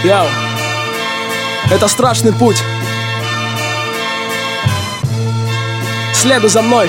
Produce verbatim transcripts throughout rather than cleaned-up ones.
Яу, это страшный путь. Следуй за мной.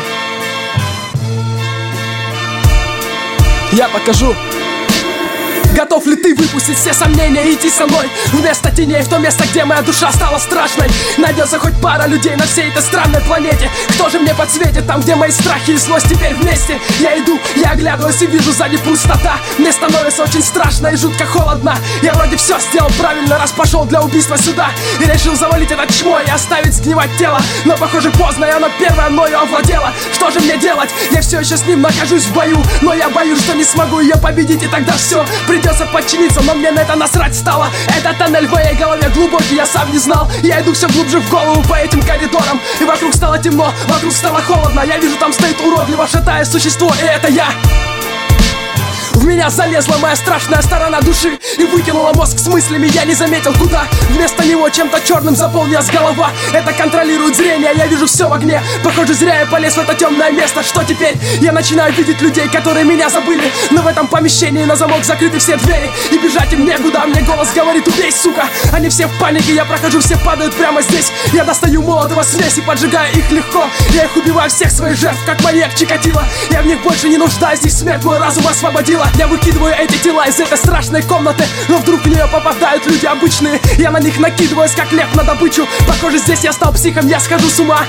Я покажу. Готов ли ты выпустить все сомнения и идти со мной вместо теней в то место, где моя душа стала страшной? Найдется хоть пара людей на всей этой странной планете. Кто же мне подсветит там, где мои страхи и злость теперь вместе? Я иду, я оглядываюсь и вижу сзади пустота. Мне становится очень страшно и жутко холодно. Я вроде все сделал правильно, раз пошел для убийства сюда и решил завалить это чмо и оставить сгнивать тело. Но похоже поздно, и оно первое мною овладело. Что же мне делать? Я все еще с ним нахожусь в бою, но я боюсь, что не смогу ее победить, и тогда все придется подчиниться, но мне на это насрать стало. Этот тоннель в моей голове глубокий, я сам не знал. Я иду все глубже в голову по этим коридорам, и вокруг стало темно, вокруг стало холодно. Я вижу, там стоит уродливо шатая существо, и это я. В меня залезла моя страшная сторона души и выкинула мозг с мыслями, я не заметил куда. Вместо него чем-то черным заполнилась голова. Это контролирует зрение, я вижу все в огне. Похоже, зря я полез в это темное место. Что теперь? Я начинаю видеть людей, которые меня забыли. Но в этом помещении на замок закрыты все двери, и бежать им некуда. Мне голос говорит: убей, сука. Они все в панике, я прохожу, все падают прямо здесь. Я достаю молотого смесь и поджигаю их легко. Я их убиваю, всех своих жертв, как маньяк Чикатило. Я в них больше не нуждаюсь, их смерть мой разум освободила. Я выкидываю эти тела из этой страшной комнаты, но вдруг в нее попадают люди обычные. Я на них накидываюсь, как лев на добычу. Похоже, здесь я стал психом, я схожу с ума.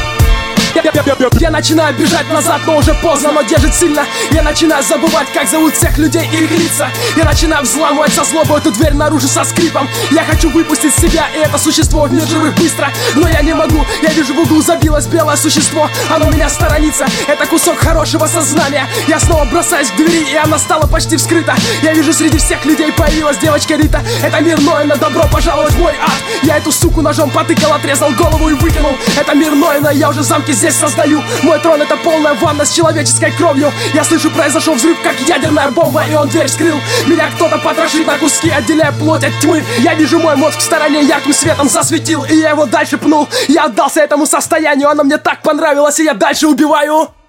Я начинаю бежать назад, но уже поздно, но держит сильно. Я начинаю забывать, как зовут всех людей и их лица. Я начинаю взламывать со злобой эту дверь наружу со скрипом. Я хочу выпустить себя и это существо в мир живых быстро, но я не могу. Я вижу, в углу забилось белое существо, оно меня сторонится. Это кусок хорошего сознания. Я снова бросаюсь к двери, и она стала почти вскрыта. Я вижу, среди всех людей появилась девочка Рита. Это мир Ноэна, добро пожаловать в мой ад. Я эту суку ножом потыкал, отрезал голову и выкинул. Это мир Ноэна, я уже замки здесь создаю. Мой трон — это полная ванна с человеческой кровью. Я слышу, произошел взрыв, как ядерная бомба, и он дверь вскрыл. Меня кто-то потрошит на куски, отделяя плоть от тьмы. Я вижу, мой мозг в стороне ярким светом засветил, и я его дальше пнул. Я отдался этому состоянию, оно мне так понравилось, и я дальше убиваю.